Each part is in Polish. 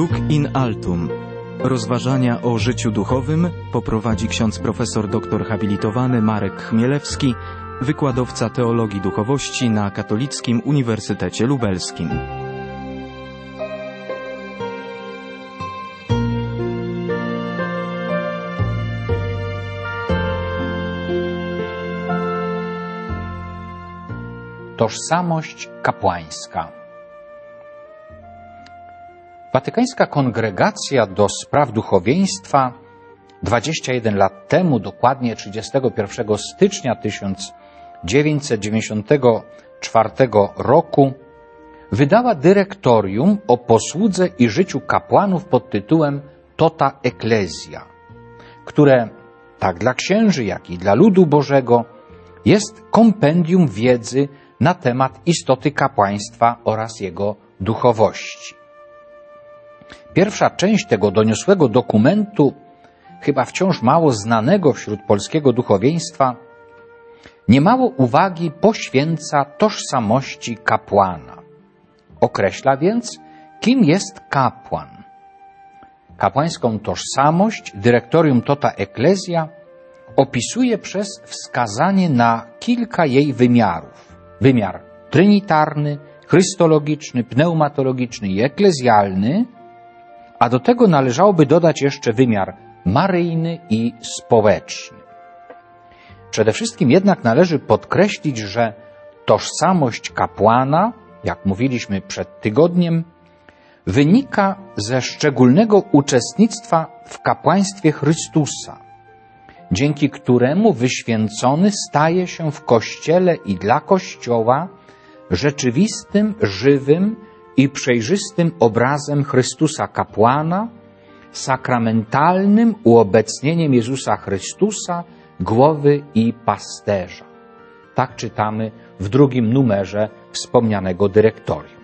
Duc in altum. Rozważania o życiu duchowym poprowadzi ksiądz profesor doktor habilitowany Marek Chmielewski, wykładowca teologii duchowości na Katolickim Uniwersytecie Lubelskim. Tożsamość kapłańska. Watykańska Kongregacja do Spraw Duchowieństwa 21 lat temu, dokładnie 31 stycznia 1994 roku, wydała dyrektorium o posłudze i życiu kapłanów pod tytułem Tota Ecclesia, które tak dla księży, jak i dla ludu Bożego jest kompendium wiedzy na temat istoty kapłaństwa oraz jego duchowości. Pierwsza część tego doniosłego dokumentu, chyba wciąż mało znanego wśród polskiego duchowieństwa, niemało uwagi poświęca tożsamości kapłana. Określa więc, kim jest kapłan. Kapłańską tożsamość dyrektorium Tota Ecclesia opisuje przez wskazanie na kilka jej wymiarów. Wymiar trinitarny, chrystologiczny, pneumatologiczny i eklezjalny, a do tego należałoby dodać jeszcze wymiar maryjny i społeczny. Przede wszystkim jednak należy podkreślić, że tożsamość kapłana, jak mówiliśmy przed tygodniem, wynika ze szczególnego uczestnictwa w kapłaństwie Chrystusa, dzięki któremu wyświęcony staje się w Kościele i dla Kościoła rzeczywistym, żywym i przejrzystym obrazem Chrystusa kapłana, sakramentalnym uobecnieniem Jezusa Chrystusa, głowy i pasterza. Tak czytamy w drugim numerze wspomnianego dyrektorium.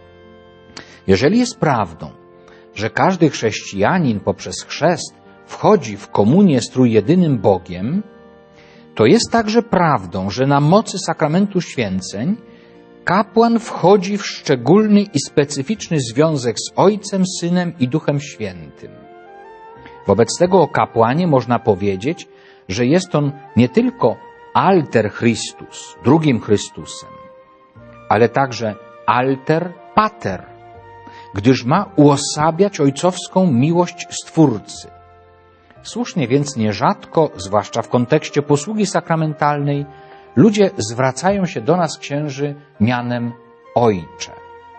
Jeżeli jest prawdą, że każdy chrześcijanin poprzez chrzest wchodzi w komunię z trójjedynym Bogiem, to jest także prawdą, że na mocy sakramentu święceń kapłan wchodzi w szczególny i specyficzny związek z Ojcem, Synem i Duchem Świętym. Wobec tego o kapłanie można powiedzieć, że jest on nie tylko alter Christus, drugim Chrystusem, ale także alter pater, gdyż ma uosabiać ojcowską miłość Stwórcy. Słusznie więc nierzadko, zwłaszcza w kontekście posługi sakramentalnej, ludzie zwracają się do nas, księży, mianem Ojcze.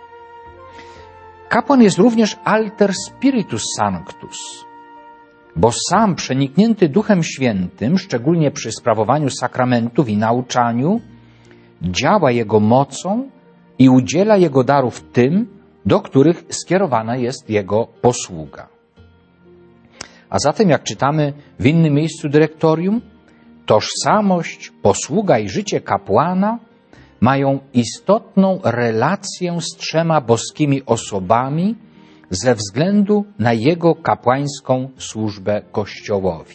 Kapłan jest również alter spiritus sanctus, bo sam przeniknięty Duchem Świętym, szczególnie przy sprawowaniu sakramentów i nauczaniu, działa Jego mocą i udziela Jego darów tym, do których skierowana jest Jego posługa. A zatem, jak czytamy w innym miejscu dyrektorium, tożsamość, posługa i życie kapłana mają istotną relację z trzema boskimi osobami ze względu na jego kapłańską służbę Kościołowi.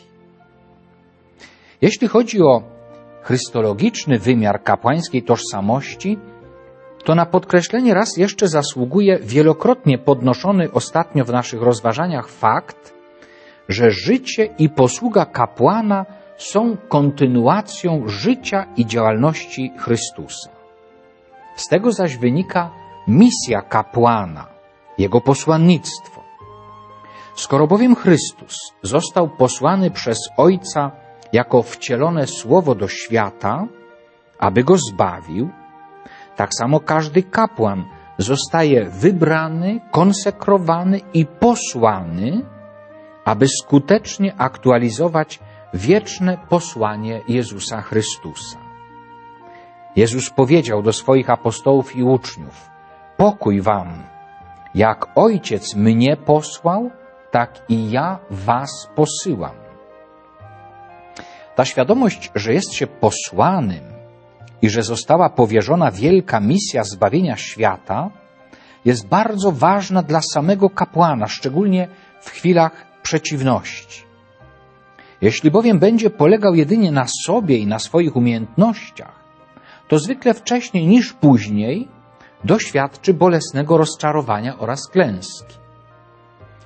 Jeśli chodzi o chrystologiczny wymiar kapłańskiej tożsamości, to na podkreślenie raz jeszcze zasługuje wielokrotnie podnoszony ostatnio w naszych rozważaniach fakt, że życie i posługa kapłana są kontynuacją życia i działalności Chrystusa. Z tego zaś wynika misja kapłana, jego posłannictwo. Skoro bowiem Chrystus został posłany przez Ojca jako wcielone Słowo do świata, aby go zbawił, tak samo każdy kapłan zostaje wybrany, konsekrowany i posłany, aby skutecznie aktualizować wieczne posłanie Jezusa Chrystusa. Jezus powiedział do swoich apostołów i uczniów: pokój wam, jak Ojciec mnie posłał, tak i ja was posyłam. Ta świadomość, że jest się posłanym i że została powierzona wielka misja zbawienia świata, jest bardzo ważna dla samego kapłana, szczególnie w chwilach przeciwności. Jeśli bowiem będzie polegał jedynie na sobie i na swoich umiejętnościach, to zwykle wcześniej niż później doświadczy bolesnego rozczarowania oraz klęski.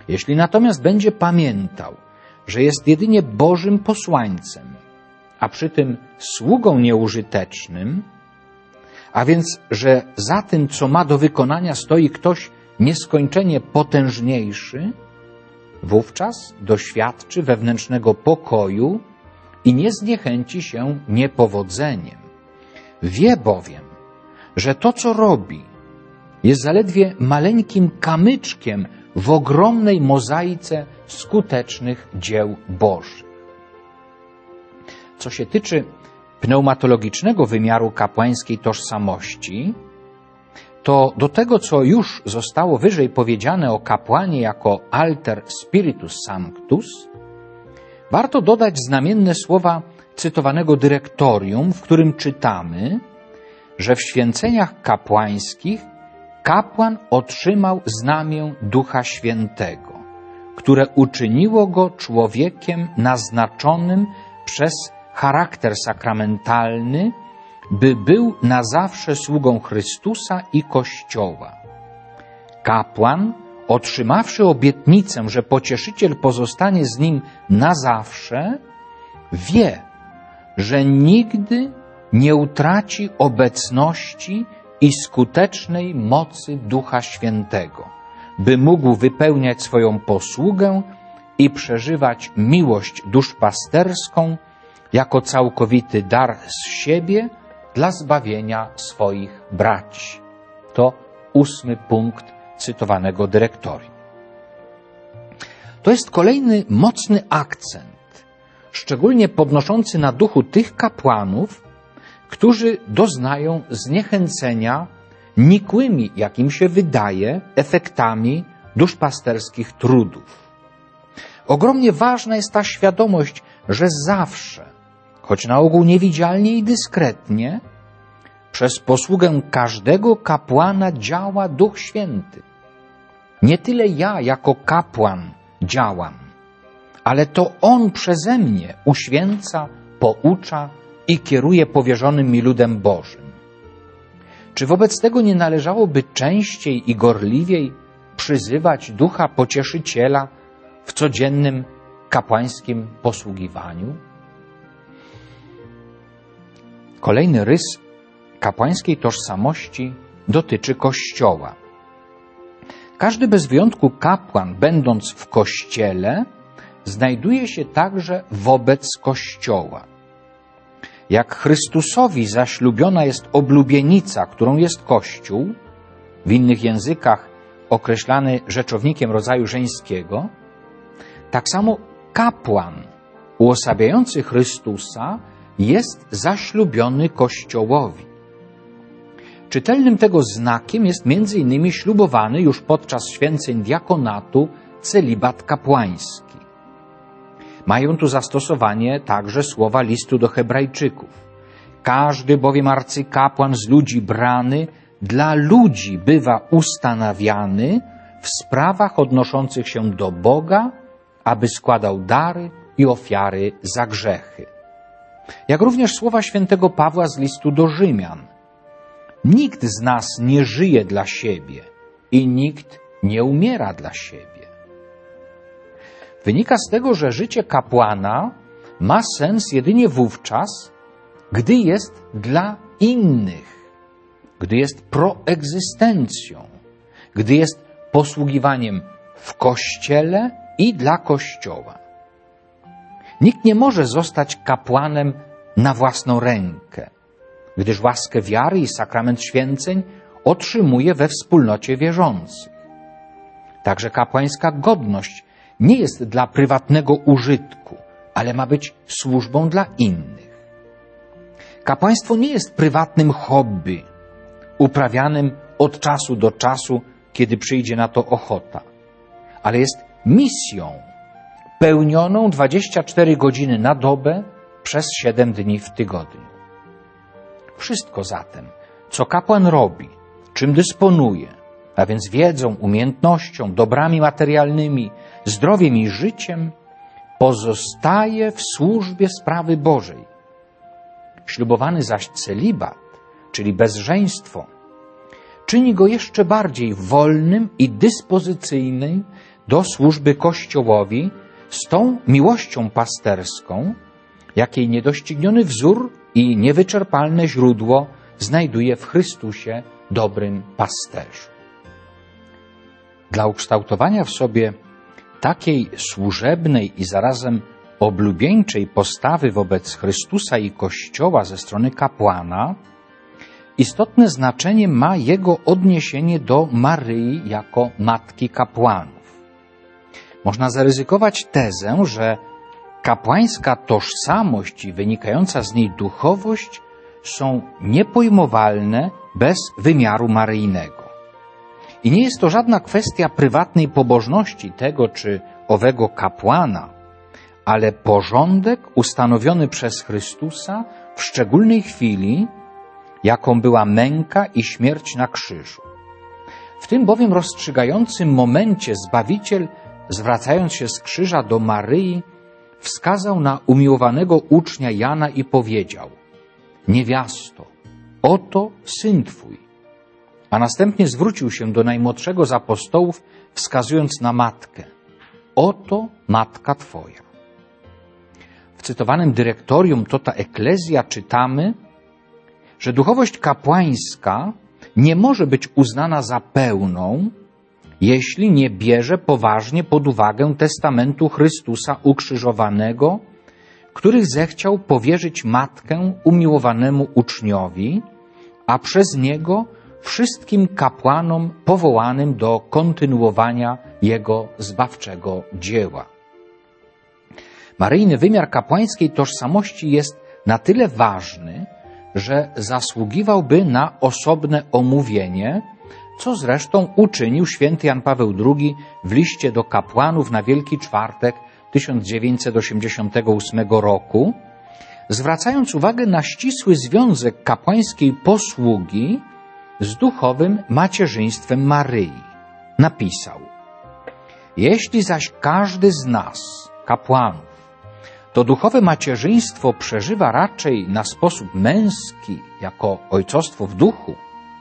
Jeśli natomiast będzie pamiętał, że jest jedynie Bożym posłańcem, a przy tym sługą nieużytecznym, a więc, że za tym, co ma do wykonania, stoi ktoś nieskończenie potężniejszy, wówczas doświadczy wewnętrznego pokoju i nie zniechęci się niepowodzeniem. Wie bowiem, że to, co robi, jest zaledwie maleńkim kamyczkiem w ogromnej mozaice skutecznych dzieł Bożych. Co się tyczy pneumatologicznego wymiaru kapłańskiej tożsamości, to do tego, co już zostało wyżej powiedziane o kapłanie jako alter spiritus sanctus, warto dodać znamienne słowa cytowanego dyrektorium, w którym czytamy, że w święceniach kapłańskich kapłan otrzymał znamię Ducha Świętego, które uczyniło go człowiekiem naznaczonym przez charakter sakramentalny, by był na zawsze sługą Chrystusa i Kościoła. Kapłan, otrzymawszy obietnicę, że Pocieszyciel pozostanie z nim na zawsze, wie, że nigdy nie utraci obecności i skutecznej mocy Ducha Świętego, by mógł wypełniać swoją posługę i przeżywać miłość duszpasterską jako całkowity dar z siebie dla zbawienia swoich braci. To 8. punkt cytowanego dyrektorium. To jest kolejny mocny akcent, szczególnie podnoszący na duchu tych kapłanów, którzy doznają zniechęcenia nikłymi, jak im się wydaje, efektami duszpasterskich trudów. Ogromnie ważna jest ta świadomość, że zawsze, choć na ogół niewidzialnie i dyskretnie, przez posługę każdego kapłana działa Duch Święty. Nie tyle ja jako kapłan działam, ale to On przeze mnie uświęca, poucza i kieruje powierzonym mi ludem Bożym. Czy wobec tego nie należałoby częściej i gorliwiej przyzywać Ducha Pocieszyciela w codziennym kapłańskim posługiwaniu? Kolejny rys kapłańskiej tożsamości dotyczy Kościoła. Każdy bez wyjątku kapłan, będąc w Kościele, znajduje się także wobec Kościoła. Jak Chrystusowi zaślubiona jest oblubienica, którą jest Kościół, w innych językach określany rzeczownikiem rodzaju żeńskiego, tak samo kapłan uosabiający Chrystusa jest zaślubiony Kościołowi. Czytelnym tego znakiem jest m.in. ślubowany już podczas święceń diakonatu celibat kapłański. Mają tu zastosowanie także słowa listu do Hebrajczyków. Każdy bowiem arcykapłan z ludzi brany dla ludzi bywa ustanawiany w sprawach odnoszących się do Boga, aby składał dary i ofiary za grzechy. Jak również słowa świętego Pawła z listu do Rzymian. Nikt z nas nie żyje dla siebie i nikt nie umiera dla siebie. Wynika z tego, że życie kapłana ma sens jedynie wówczas, gdy jest dla innych, gdy jest proegzystencją, gdy jest posługiwaniem w Kościele i dla Kościoła. Nikt nie może zostać kapłanem na własną rękę, gdyż łaskę wiary i sakrament święceń otrzymuje we wspólnocie wierzących. Także kapłańska godność nie jest dla prywatnego użytku, ale ma być służbą dla innych. Kapłaństwo nie jest prywatnym hobby, uprawianym od czasu do czasu, kiedy przyjdzie na to ochota, ale jest misją pełnioną 24 godziny na dobę przez 7 dni w tygodniu. Wszystko zatem, co kapłan robi, czym dysponuje, a więc wiedzą, umiejętnością, dobrami materialnymi, zdrowiem i życiem, pozostaje w służbie sprawy Bożej. Ślubowany zaś celibat, czyli bezżeństwo, czyni go jeszcze bardziej wolnym i dyspozycyjnym do służby Kościołowi z tą miłością pasterską, jakiej niedościgniony wzór i niewyczerpalne źródło znajduje w Chrystusie, dobrym pasterzu. Dla ukształtowania w sobie takiej służebnej i zarazem oblubieńczej postawy wobec Chrystusa i Kościoła ze strony kapłana istotne znaczenie ma jego odniesienie do Maryi jako matki kapłanów. Można zaryzykować tezę, że kapłańska tożsamość i wynikająca z niej duchowość są niepojmowalne bez wymiaru maryjnego. I nie jest to żadna kwestia prywatnej pobożności tego czy owego kapłana, ale porządek ustanowiony przez Chrystusa w szczególnej chwili, jaką była męka i śmierć na krzyżu. W tym bowiem rozstrzygającym momencie Zbawiciel, zwracając się z krzyża do Maryi, wskazał na umiłowanego ucznia Jana i powiedział: niewiasto, oto syn twój. A następnie zwrócił się do najmłodszego z apostołów, wskazując na matkę: oto matka twoja. W cytowanym dyrektorium Tota Ecclesia czytamy, że duchowość kapłańska nie może być uznana za pełną, jeśli nie bierze poważnie pod uwagę testamentu Chrystusa ukrzyżowanego, który zechciał powierzyć matkę umiłowanemu uczniowi, a przez niego wszystkim kapłanom powołanym do kontynuowania jego zbawczego dzieła. Maryjny wymiar kapłańskiej tożsamości jest na tyle ważny, że zasługiwałby na osobne omówienie, co zresztą uczynił święty Jan Paweł II w liście do kapłanów na Wielki Czwartek 1988 roku, zwracając uwagę na ścisły związek kapłańskiej posługi z duchowym macierzyństwem Maryi. Napisał: jeśli zaś każdy z nas, kapłanów, to duchowe macierzyństwo przeżywa raczej na sposób męski, jako ojcostwo w duchu,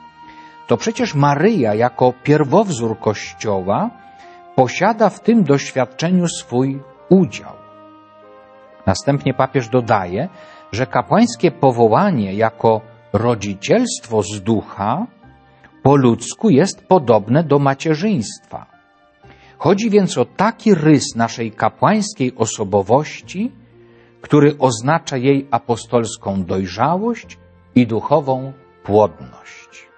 to przecież Maryja jako pierwowzór Kościoła posiada w tym doświadczeniu swój udział. Następnie papież dodaje, że kapłańskie powołanie jako rodzicielstwo z ducha po ludzku jest podobne do macierzyństwa. Chodzi więc o taki rys naszej kapłańskiej osobowości, który oznacza jej apostolską dojrzałość i duchową płodność.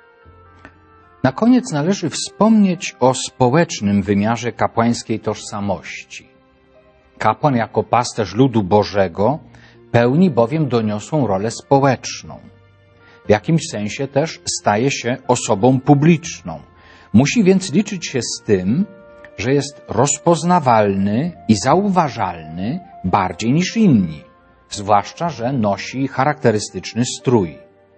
Na koniec należy wspomnieć o społecznym wymiarze kapłańskiej tożsamości. Kapłan jako pasterz ludu Bożego pełni bowiem doniosłą rolę społeczną. W jakimś sensie też staje się osobą publiczną. Musi więc liczyć się z tym, że jest rozpoznawalny i zauważalny bardziej niż inni, zwłaszcza że nosi charakterystyczny strój.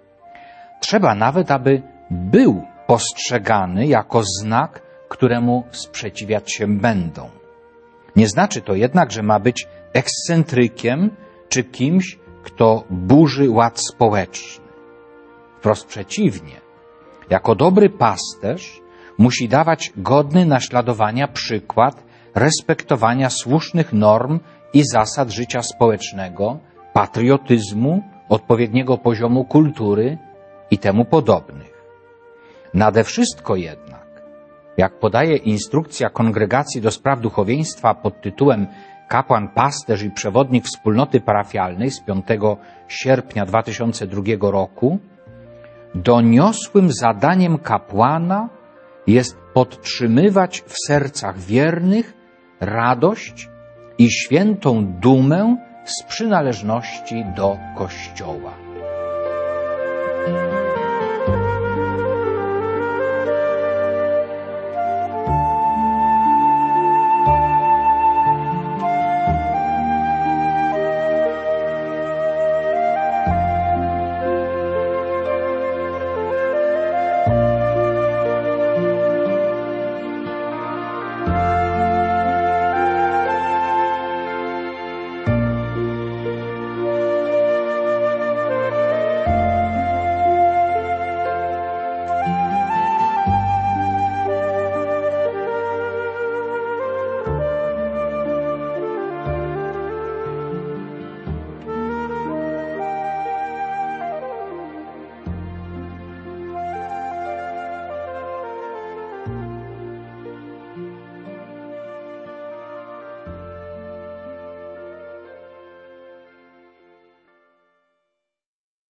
Trzeba nawet, aby był postrzegany jako znak, któremu sprzeciwiać się będą. Nie znaczy to jednak, że ma być ekscentrykiem czy kimś, kto burzy ład społeczny. Wprost przeciwnie. Jako dobry pasterz musi dawać godny naśladowania przykład respektowania słusznych norm i zasad życia społecznego, patriotyzmu, odpowiedniego poziomu kultury i temu podobnych. Nade wszystko jednak, jak podaje instrukcja Kongregacji do Spraw Duchowieństwa pod tytułem Kapłan, pasterz i przewodnik wspólnoty parafialnej z 5 sierpnia 2002 roku, doniosłym zadaniem kapłana jest podtrzymywać w sercach wiernych radość i świętą dumę z przynależności do Kościoła.